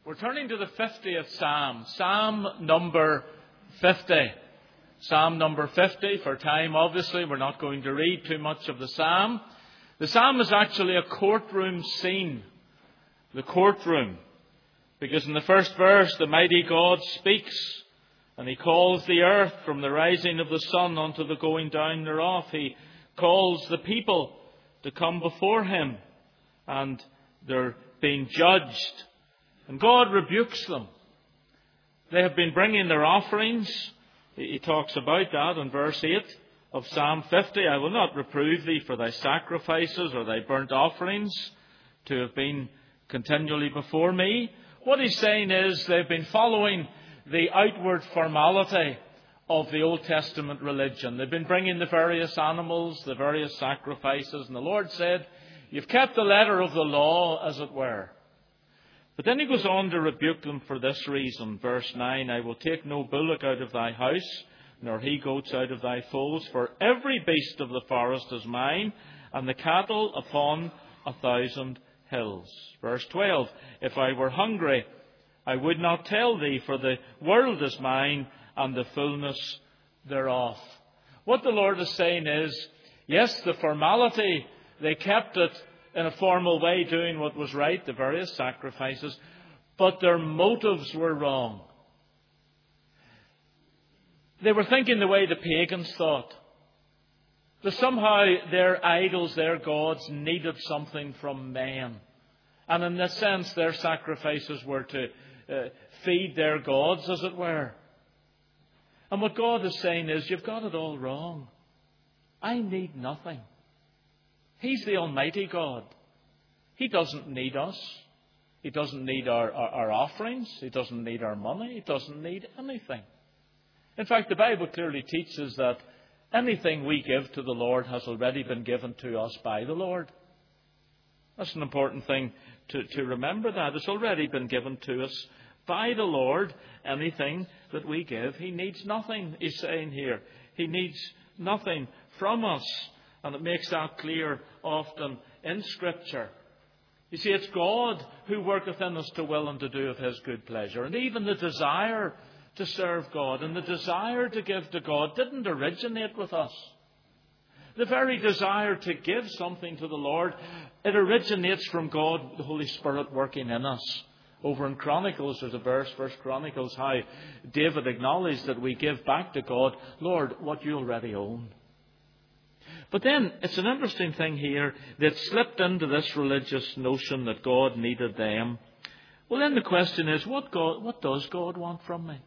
We're turning to the 50th Psalm, Psalm number 50. Psalm number 50. For time, obviously, we're not going to read too much of the Psalm. The Psalm is actually a courtroom scene. The courtroom. Because in the first verse, the mighty God speaks, and He calls the earth from the rising of the sun unto the going down thereof. He calls the people to come before Him, and they're being judged. And God rebukes them. They have been bringing their offerings. He talks about that in verse 8 of Psalm 50. I will not reprove thee for thy sacrifices or thy burnt offerings to have been continually before me. What he's saying is they've been following the outward formality of the Old Testament religion. They've been bringing the various animals, the various sacrifices. And the Lord said, you've kept the letter of the law, as it were. But then He goes on to rebuke them for this reason. Verse 9, I will take no bullock out of thy house, nor he-goats out of thy folds, for every beast of the forest is mine, and the cattle upon 1,000 hills. Verse 12, if I were hungry, I would not tell thee, for the world is mine, and the fullness thereof. What the Lord is saying is, yes, the formality, they kept it in a formal way, doing what was right, the various sacrifices, but their motives were wrong. They were thinking the way the pagans thought. That somehow their idols, their gods, needed something from men. And in this sense, their sacrifices were to feed their gods, as it were. And what God is saying is, you've got it all wrong. I need nothing. He's the Almighty God. He doesn't need us. He doesn't need our offerings. He doesn't need our money. He doesn't need anything. In fact, the Bible clearly teaches that anything we give to the Lord has already been given to us by the Lord. That's an important thing to remember, that it's already been given to us by the Lord. Anything that we give, He needs nothing, He's saying here. He needs nothing from us. And it makes that clear often in Scripture. You see, it's God who worketh in us to will and to do of His good pleasure. And even the desire to serve God and the desire to give to God didn't originate with us. The very desire to give something to the Lord, it originates from God, the Holy Spirit working in us. Over in Chronicles, there's a verse, 1 Chronicles, how David acknowledged that we give back to God, Lord, what you already own. But then, it's an interesting thing here. That slipped into this religious notion that God needed them. Well, then the question is, what does God want from me?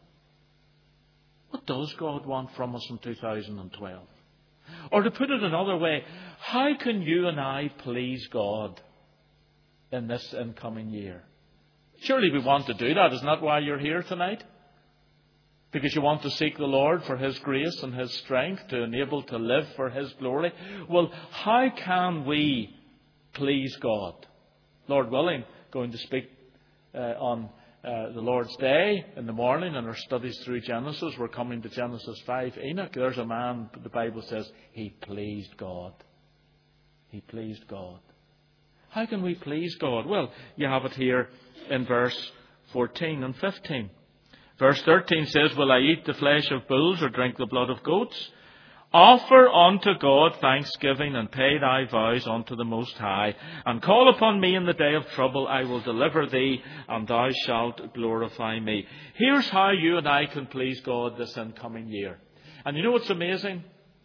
What does God want from us in 2012? Or to put it another way, how can you and I please God in this incoming year? Surely we want to do that. Isn't that why you're here tonight? Because you want to seek the Lord for His grace and His strength to enable to live for His glory. Well, how can we please God? Lord willing, going to speak on the Lord's Day in the morning in our studies through Genesis. We're coming to Genesis 5. Enoch, there's a man, the Bible says, he pleased God. He pleased God. How can we please God? Well, you have it here in verse 14 and 15. Verse 13 says, will I eat the flesh of bulls or drink the blood of goats? Offer unto God thanksgiving and pay thy vows unto the Most High. And call upon me in the day of trouble. I will deliver thee, and thou shalt glorify me. Here's how you and I can please God this incoming year. And you know what's amazing?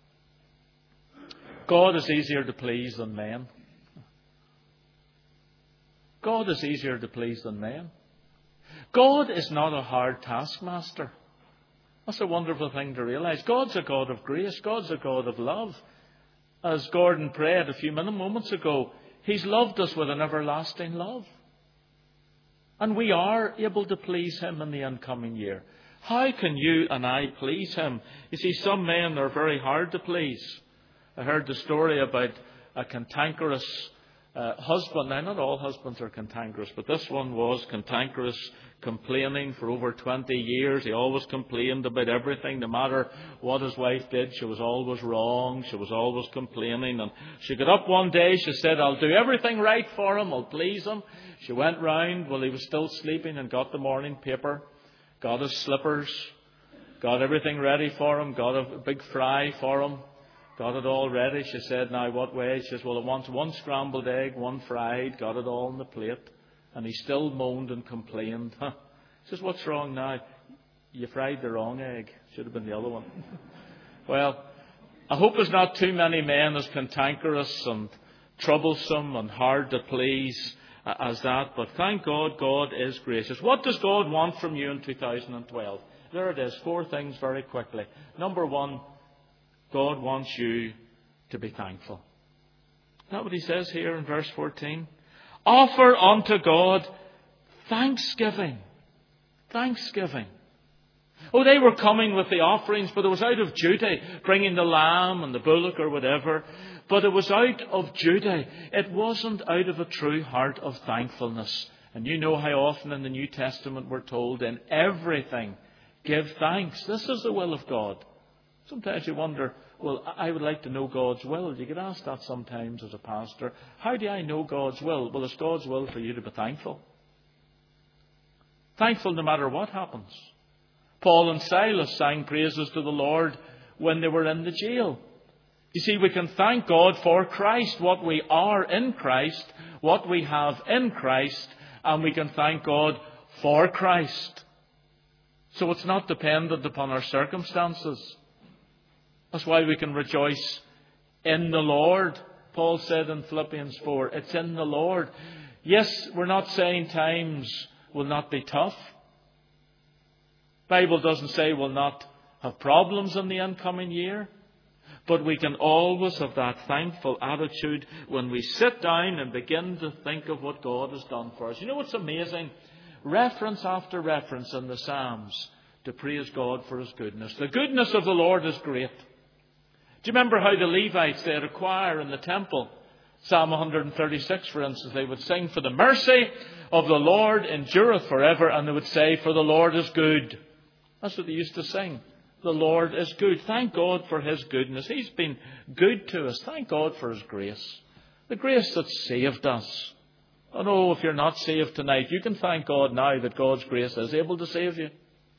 God is easier to please than men. God is easier to please than men. God is not a hard taskmaster. That's a wonderful thing to realize. God's a God of grace. God's a God of love. As Gordon prayed a few moments ago, He's loved us with an everlasting love. And we are able to please Him in the incoming year. How can you and I please Him? You see, some men are very hard to please. I heard the story about a cantankerous husband. Now, not all husbands are cantankerous, but this one was cantankerous, complaining for over 20 years. He always complained about everything. No matter what his wife did, she was always wrong. She was always complaining. And she got up one day, she said, I'll do everything right for him. I'll please him. She went round while he was still sleeping and got the morning paper, got his slippers, got everything ready for him, got a big fry for him. Got it all ready. She said, now what way? She says, well, I want one scrambled egg, one fried. Got it all on the plate. And he still moaned and complained. She says, what's wrong now? You fried the wrong egg. Should have been the other one. Well, I hope there's not too many men as cantankerous and troublesome and hard to please as that. But thank God, God is gracious. What does God want from you in 2012? There it is. 4 things very quickly. Number 1. God wants you to be thankful. Isn't that what he says here in verse 14? Offer unto God thanksgiving. Thanksgiving. Oh, they were coming with the offerings, but it was out of duty, bringing the lamb and the bullock or whatever. But it was out of duty. It wasn't out of a true heart of thankfulness. And you know how often in the New Testament we're told, in everything, give thanks. This is the will of God. Sometimes you wonder, well, I would like to know God's will. You get asked that sometimes as a pastor. How do I know God's will? Well, it's God's will for you to be thankful. Thankful no matter what happens. Paul and Silas sang praises to the Lord when they were in the jail. You see, we can thank God for Christ, what we are in Christ, what we have in Christ, and we can thank God for Christ. So it's not dependent upon our circumstances. That's why we can rejoice in the Lord. Paul said in Philippians 4, it's in the Lord. Yes, we're not saying times will not be tough. The Bible doesn't say we'll not have problems in the incoming year. But we can always have that thankful attitude when we sit down and begin to think of what God has done for us. You know what's amazing? Reference after reference in the Psalms to praise God for His goodness. The goodness of the Lord is great. Do you remember how the Levites, they had a choir in the temple? Psalm 136, for instance, they would sing, for the mercy of the Lord endureth forever, and they would say, for the Lord is good. That's what they used to sing. The Lord is good. Thank God for His goodness. He's been good to us. Thank God for His grace. The grace that saved us. Oh no, if you're not saved tonight, you can thank God now that God's grace is able to save you.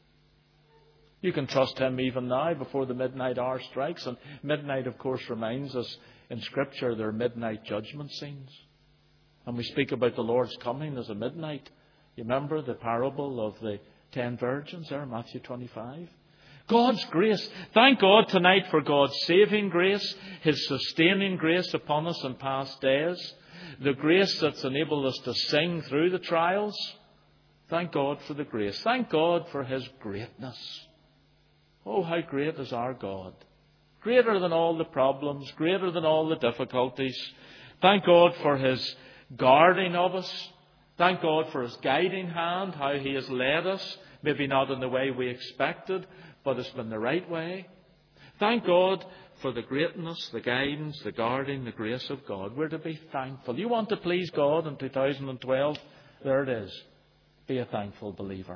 You can trust Him even now before the midnight hour strikes. And midnight, of course, reminds us in Scripture there are midnight judgment scenes. And we speak about the Lord's coming as a midnight. You remember the parable of the 10 virgins there, Matthew 25? God's grace. Thank God tonight for God's saving grace, His sustaining grace upon us in past days. The grace that's enabled us to sing through the trials. Thank God for the grace. Thank God for His greatness. Oh, how great is our God. Greater than all the problems, greater than all the difficulties. Thank God for His guarding of us. Thank God for His guiding hand, how He has led us. Maybe not in the way we expected, but it's been the right way. Thank God for the greatness, the guidance, the guarding, the grace of God. We're to be thankful. You want to please God in 2012? There it is. Be a thankful believer.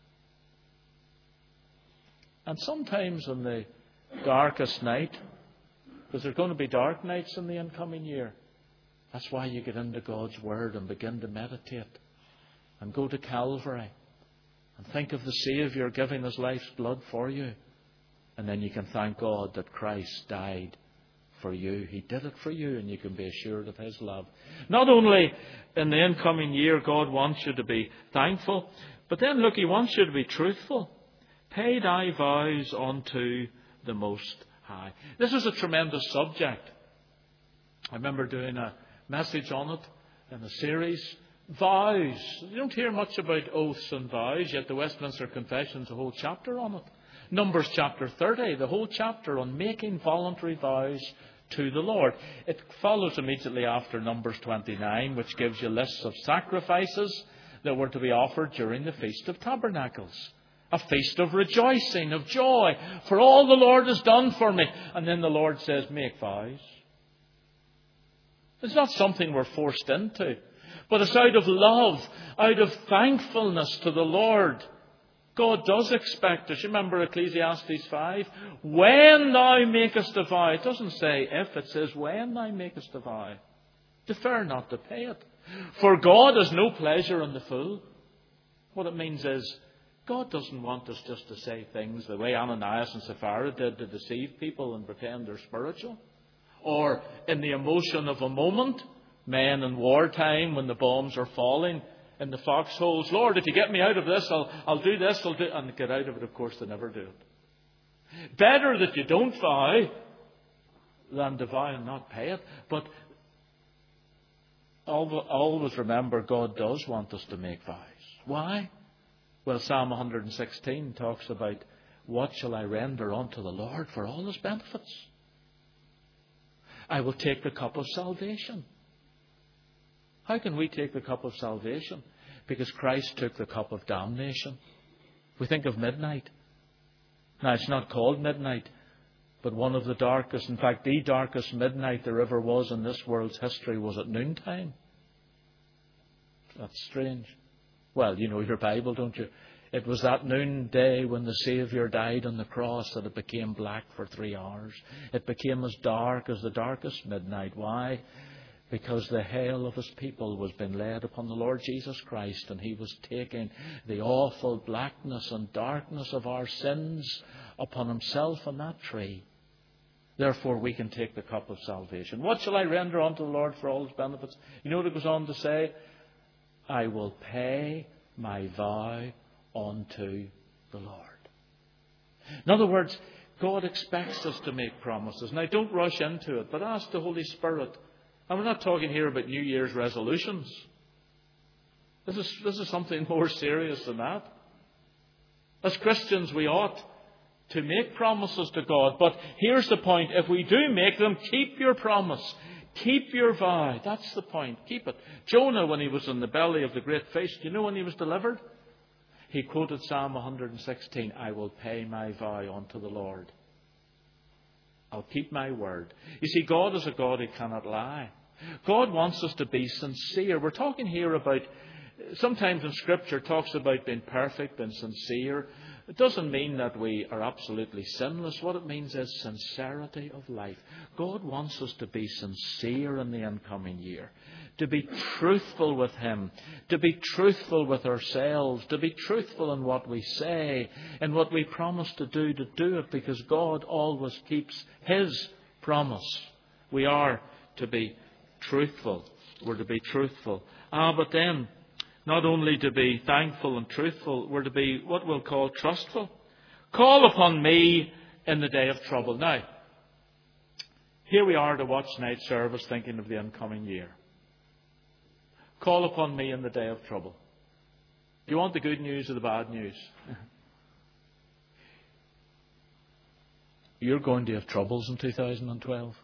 And sometimes in the darkest night, because there are going to be dark nights in the incoming year, that's why you get into God's Word and begin to meditate and go to Calvary and think of the Saviour giving His life's blood for you. And then you can thank God that Christ died for you. He did it for you, and you can be assured of His love. Not only in the incoming year, God wants you to be thankful, but then look, He wants you to be truthful. Pay thy vows unto the Most High. This is a tremendous subject. I remember doing a message on it in a series. Vows. You don't hear much about oaths and vows, yet the Westminster Confession is a whole chapter on it. Numbers chapter 30, the whole chapter on making voluntary vows to the Lord. It follows immediately after Numbers 29, which gives you lists of sacrifices that were to be offered during the Feast of Tabernacles. A feast of rejoicing, of joy, for all the Lord has done for me. And then the Lord says, make vows. It's not something we're forced into. But it's out of love, out of thankfulness to the Lord. God does expect us. You remember Ecclesiastes 5? When thou makest a vow. It doesn't say if, it says when thou makest a vow. Defer not to pay it. For God has no pleasure in the fool. What it means is, God doesn't want us just to say things the way Ananias and Sapphira did to deceive people and pretend they're spiritual. Or in the emotion of a moment, men in wartime when the bombs are falling in the foxholes. Lord, if you get me out of this, I'll do this, I'll do... And get out of it, of course, they never do it. Better that you don't vow than to vow and not pay it. But always remember, God does want us to make vows. Why? Well, Psalm 116 talks about, what shall I render unto the Lord for all His benefits? I will take the cup of salvation. How can we take the cup of salvation? Because Christ took the cup of damnation. We think of midnight. Now, it's not called midnight, but one of the darkest, in fact, the darkest midnight there ever was in this world's history was at noontime. That's strange. Well, you know your Bible, don't you? It was that noonday when the Saviour died on the cross that it became black for 3 hours. It became as dark as the darkest midnight. Why? Because the hell of His people was being laid upon the Lord Jesus Christ, and He was taking the awful blackness and darkness of our sins upon Himself on that tree. Therefore we can take the cup of salvation. What shall I render unto the Lord for all His benefits? You know what it goes on to say? I will pay my vow unto the Lord. In other words, God expects us to make promises. Now, don't rush into it, but ask the Holy Spirit. And we're not talking here about New Year's resolutions. This is something more serious than that. As Christians, we ought to make promises to God. But here's the point. If we do make them, keep your promise. Keep your vow. That's the point. Keep it. Jonah, when he was in the belly of the great fish, do you know when he was delivered? He quoted Psalm 116, I will pay my vow unto the Lord. I'll keep my word. You see, God is a God who cannot lie. God wants us to be sincere. We're talking here about, sometimes in Scripture talks about being perfect and sincere. It doesn't mean that we are absolutely sinless. What it means is sincerity of life. God wants us to be sincere in the incoming year. To be truthful with Him. To be truthful with ourselves. To be truthful in what we say. And what we promise to do it. Because God always keeps His promise. We are to be truthful. We're to be truthful. But then, not only to be thankful and truthful, we're to be what we'll call trustful. Call upon me in the day of trouble. Now, here we are to watch night service thinking of the incoming year. Call upon me in the day of trouble. Do you want the good news or the bad news? You're going to have troubles in 2012.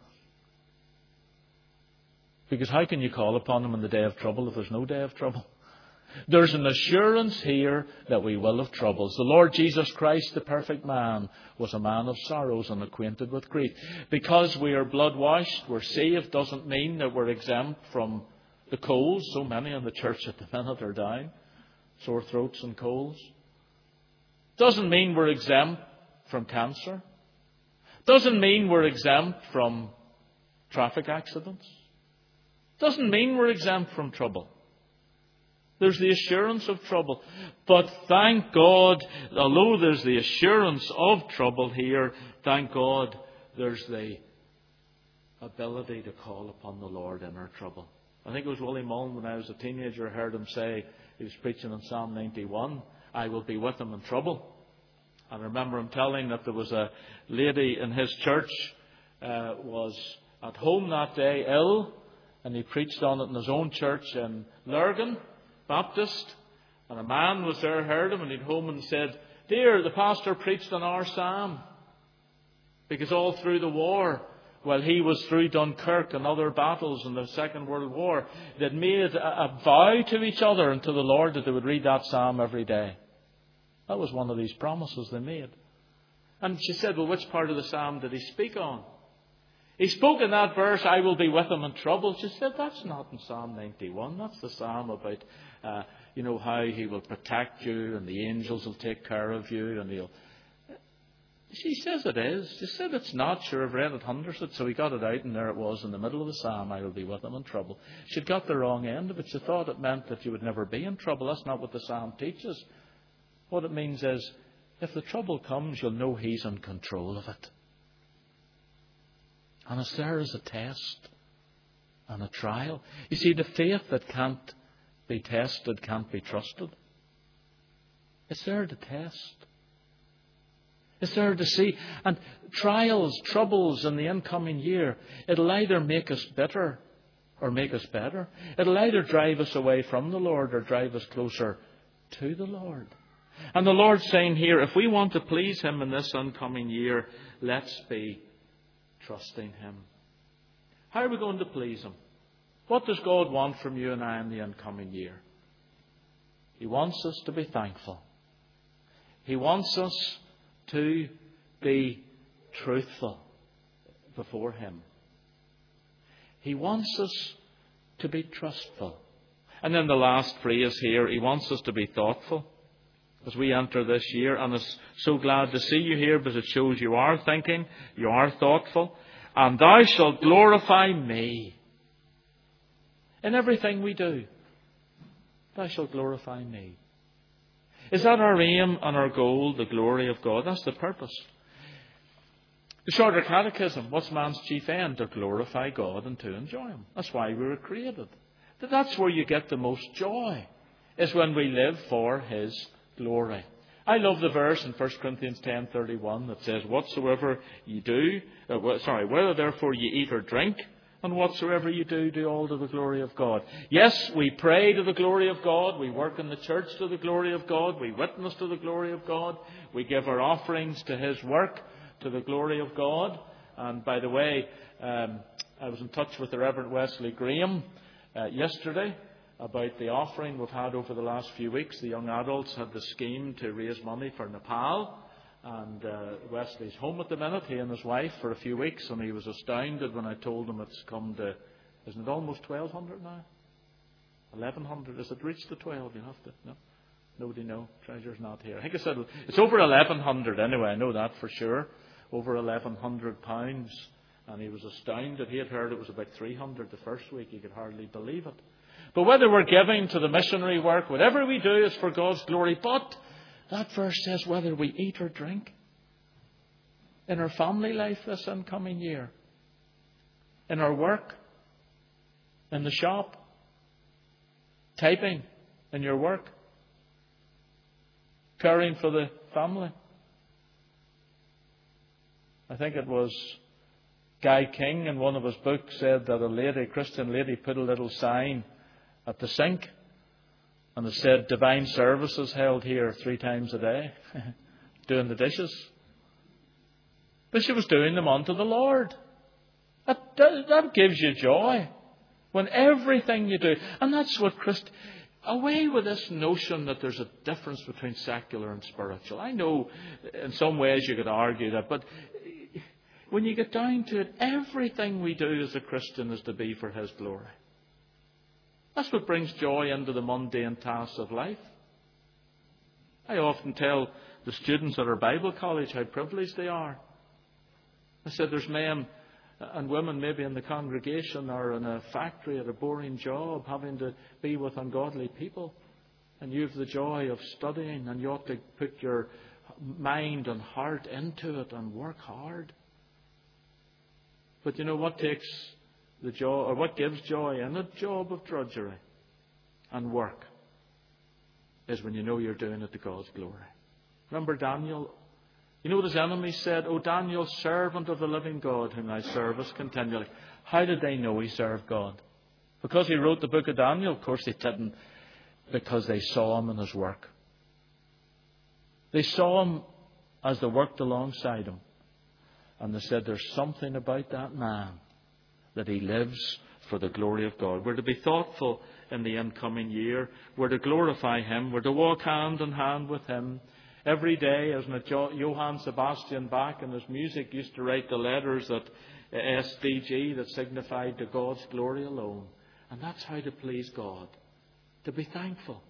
Because how can you call upon Him in the day of trouble if there's no day of trouble? There's an assurance here that we will have troubles. The Lord Jesus Christ, the perfect man, was a man of sorrows and acquainted with grief. Because we are blood washed, we're saved, doesn't mean that we're exempt from the colds. So many in the church at the minute are dying. Sore throats and colds. Doesn't mean we're exempt from cancer. Doesn't mean we're exempt from traffic accidents. Doesn't mean we're exempt from trouble. There's the assurance of trouble. But thank God, although there's the assurance of trouble here, thank God there's the ability to call upon the Lord in our trouble. I think it was Willie Mullen, when I was a teenager, I heard him say, he was preaching on Psalm 91, I will be with him in trouble. And I remember him telling that there was a lady in his church, was at home that day ill, and he preached on it in his own church in Lurgan Baptist. And a man was there, heard him, and he'd home and said, Dear, the pastor preached on our psalm. Because all through the war, while he was through Dunkirk and other battles in the Second World War, they'd made a vow to each other and to the Lord that they would read that psalm every day. That was one of these promises they made. And she said, well, which part of the psalm did he speak on? He spoke in that verse, I will be with him in trouble. She said, that's not in Psalm 91. That's the psalm about, how he will protect you and the angels will take care of you and he'll... She says it is. She said it's not. Sure, I've read it hundreds of it. So he got it out and there it was in the middle of the psalm, I will be with him in trouble. She'd got the wrong end of it. She thought it meant that you would never be in trouble. That's not what the psalm teaches. What it means is, if the trouble comes, you'll know he's in control of it. And it's there as a test and a trial. You see, the faith that can't be tested can't be trusted. It's there to test. It's there to see. And trials, troubles in the incoming year, it'll either make us bitter or make us better. It'll either drive us away from the Lord or drive us closer to the Lord. And the Lord's saying here, if we want to please him in this incoming year, let's be trusting him. How are we going to please him? What does God want from you and I in the incoming year? He wants us to be thankful. He wants us to be truthful before him. He wants us to be trustful. And then the last phrase here, he wants us to be thoughtful as we enter this year. And I'm so glad to see you here because it shows you are thinking, you are thoughtful. And thou shalt glorify me in everything we do. Thou shalt glorify me. Is that our aim and our goal, the glory of God? That's the purpose. The Shorter Catechism, what's man's chief end? To glorify God and to enjoy him. That's why we were created. That's where you get the most joy, is when we live for his glory. I love the verse in 1 Corinthians 10:31 that says, whatsoever you do, whether therefore you eat or drink, and whatsoever you do, do all to the glory of God. Yes, we pray to the glory of God. We work in the church to the glory of God. We witness to the glory of God. We give our offerings to his work to the glory of God. And by the way, I was in touch with the Reverend Wesley Graham yesterday about the offering we've had over the last few weeks. The young adults had the scheme to raise money for Nepal. And Wesley's home at the minute, he and his wife, for a few weeks. And he was astounded when I told him it's come to, isn't it almost 1,200 now? 1,100. Has it reached the 12? You have to, no? Nobody know. Treasurer's not here. I think I said it's over 1,100 anyway. I know that for sure. Over £1,100. And he was astounded. He had heard it was about 300 the first week. He could hardly believe it. But whether we're giving to the missionary work, whatever we do is for God's glory. But that verse says whether we eat or drink in our family life this incoming year, in our work, in the shop, typing in your work, caring for the family. I think it was Guy King in one of his books said that a Christian lady, put a little sign at the sink. And it said, divine services held here 3 times a day, doing the dishes. But she was doing them unto the Lord. That gives you joy. When everything you do, and that's what away with this notion that there's a difference between secular and spiritual. I know in some ways you could argue that, but when you get down to it, everything we do as a Christian is to be for his glory. That's what brings joy into the mundane tasks of life. I often tell the students at our Bible college how privileged they are. I said there's men and women maybe in the congregation or in a factory at a boring job having to be with ungodly people. And you have the joy of studying and you ought to put your mind and heart into it and work hard. But you know what takes the joy, or what gives joy in a job of drudgery and work, is when you know you're doing it to God's glory. Remember Daniel? You know what his enemies said? O Daniel, servant of the living God, whom thou servest continually. How did they know he served God? Because he wrote the book of Daniel? Of course they didn't. Because they saw him in his work. They saw him as they worked alongside him. And they said, there's something about that man, that he lives for the glory of God. We're to be thoughtful in the incoming year. We're to glorify him. We're to walk hand in hand with him. Every day, isn't it, Johann Sebastian Bach in his music used to write the letters that SDG that signified to God's glory alone. And that's how to please God. To be thankful.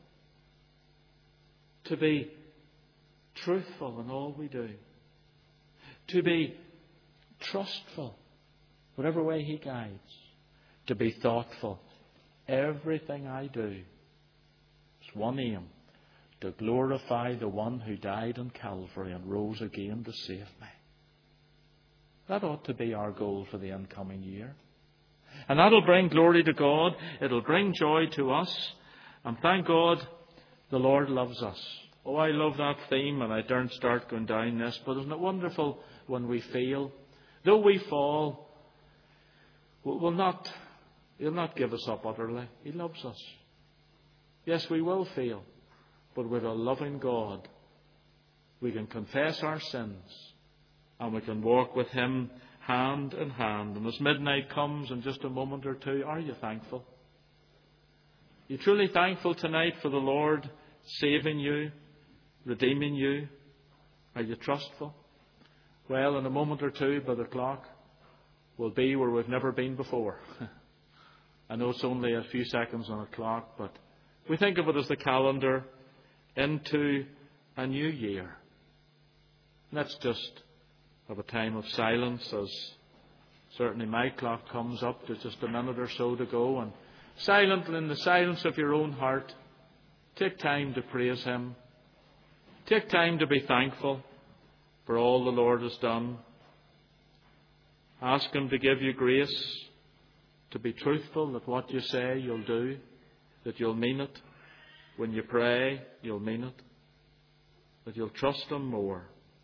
To be truthful in all we do. To be trustful, whatever way He guides. To be thoughtful. Everything I do is one aim: to glorify the one who died on Calvary and rose again to save me. That ought to be our goal for the incoming year. And that'll bring glory to God. It'll bring joy to us. And thank God the Lord loves us. Oh, I love that theme, and I daren't start going down this, but isn't it wonderful when we fail? Though we fall, He'll not give us up utterly. He loves us. Yes, we will fail, but with a loving God, we can confess our sins and we can walk with Him hand in hand. And as midnight comes in just a moment or two, are you thankful? Are you truly thankful tonight for the Lord saving you, redeeming you? Are you trustful? Well, in a moment or two, by the clock, we'll be where we've never been before. I know it's only a few seconds on a clock, but we think of it as the calendar into a new year. Let's just have a time of silence as certainly my clock comes up. There's just a minute or so to go. And silently, in the silence of your own heart, take time to praise Him. Take time to be thankful for all the Lord has done. Ask Him to give you grace to be truthful, that what you say you'll do, that you'll mean it. When you pray, you'll mean it. That you'll trust Him more.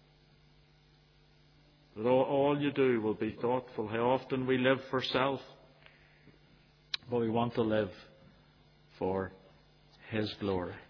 That all you do will be thoughtful. How often we live for self, but we want to live for His glory.